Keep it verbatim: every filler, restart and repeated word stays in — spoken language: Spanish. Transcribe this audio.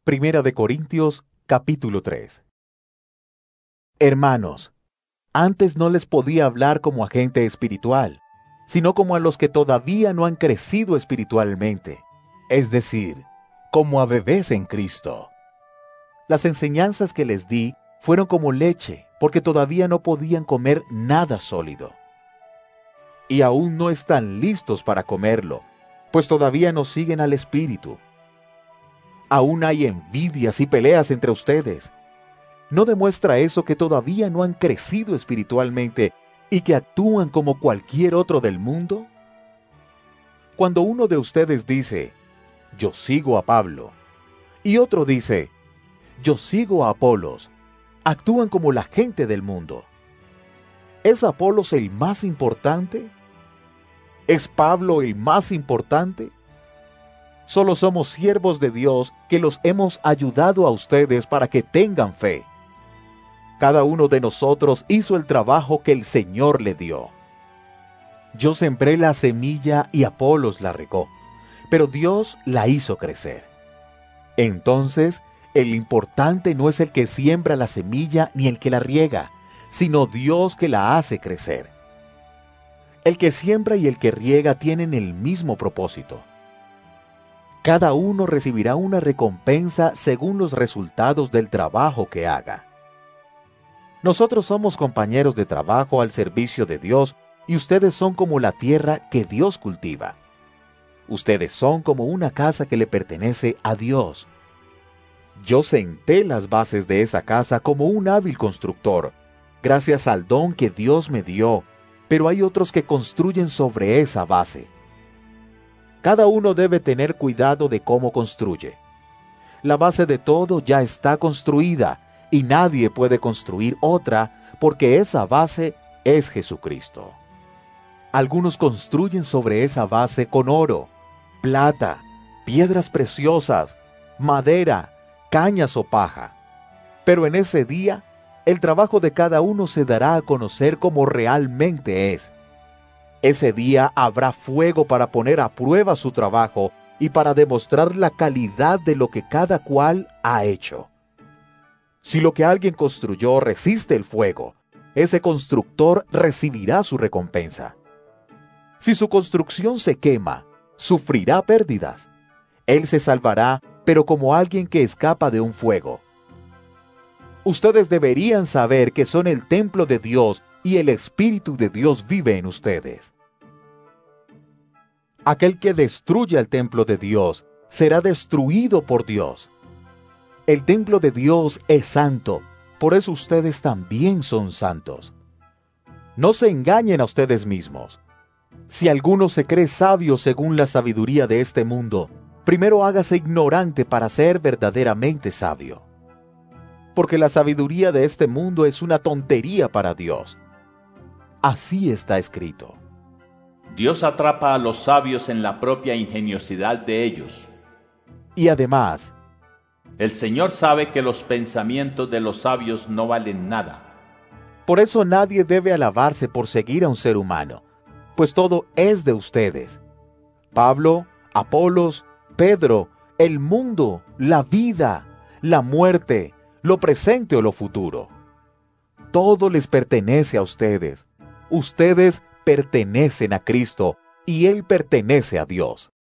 Primera de Corintios, capítulo tres. Hermanos, antes no les podía hablar como a gente espiritual, sino como a los que todavía no han crecido espiritualmente, es decir, como a bebés en Cristo. Las enseñanzas que les di fueron como leche, porque todavía no podían comer nada sólido. Y aún no están listos para comerlo, pues todavía no siguen al Espíritu. Aún hay envidias y peleas entre ustedes. ¿No demuestra eso que todavía no han crecido espiritualmente y que actúan como cualquier otro del mundo? Cuando uno de ustedes dice, yo sigo a Pablo, y otro dice, yo sigo a Apolos, actúan como la gente del mundo. ¿Es Apolos el más importante? ¿Es Pablo el más importante? Solo somos siervos de Dios que los hemos ayudado a ustedes para que tengan fe. Cada uno de nosotros hizo el trabajo que el Señor le dio. Yo sembré la semilla y Apolos la regó, pero Dios la hizo crecer. Entonces, el importante no es el que siembra la semilla ni el que la riega, sino Dios que la hace crecer. El que siembra y el que riega tienen el mismo propósito. Cada uno recibirá una recompensa según los resultados del trabajo que haga. Nosotros somos compañeros de trabajo al servicio de Dios y ustedes son como la tierra que Dios cultiva. Ustedes son como una casa que le pertenece a Dios. Yo senté las bases de esa casa como un hábil constructor, gracias al don que Dios me dio, pero hay otros que construyen sobre esa base. Cada uno debe tener cuidado de cómo construye. La base de todo ya está construida y nadie puede construir otra porque esa base es Jesucristo. Algunos construyen sobre esa base con oro, plata, piedras preciosas, madera, cañas o paja. Pero en ese día, el trabajo de cada uno se dará a conocer como realmente es. Ese día habrá fuego para poner a prueba su trabajo y para demostrar la calidad de lo que cada cual ha hecho. Si lo que alguien construyó resiste el fuego, ese constructor recibirá su recompensa. Si su construcción se quema, sufrirá pérdidas. Él se salvará, pero como alguien que escapa de un fuego. Ustedes deberían saber que son el templo de Dios y el Espíritu de Dios vive en ustedes. Aquel que destruya el templo de Dios será destruido por Dios. El templo de Dios es santo, por eso ustedes también son santos. No se engañen a ustedes mismos. Si alguno se cree sabio según la sabiduría de este mundo, primero hágase ignorante para ser verdaderamente sabio. Porque la sabiduría de este mundo es una tontería para Dios. Así está escrito. Dios atrapa a los sabios en la propia ingeniosidad de ellos. Y además, el Señor sabe que los pensamientos de los sabios no valen nada. Por eso nadie debe alabarse por seguir a un ser humano, pues todo es de ustedes. Pablo, Apolos, Pedro, el mundo, la vida, la muerte, lo presente o lo futuro. Todo les pertenece a ustedes. Ustedes pertenecen a Cristo y Él pertenece a Dios.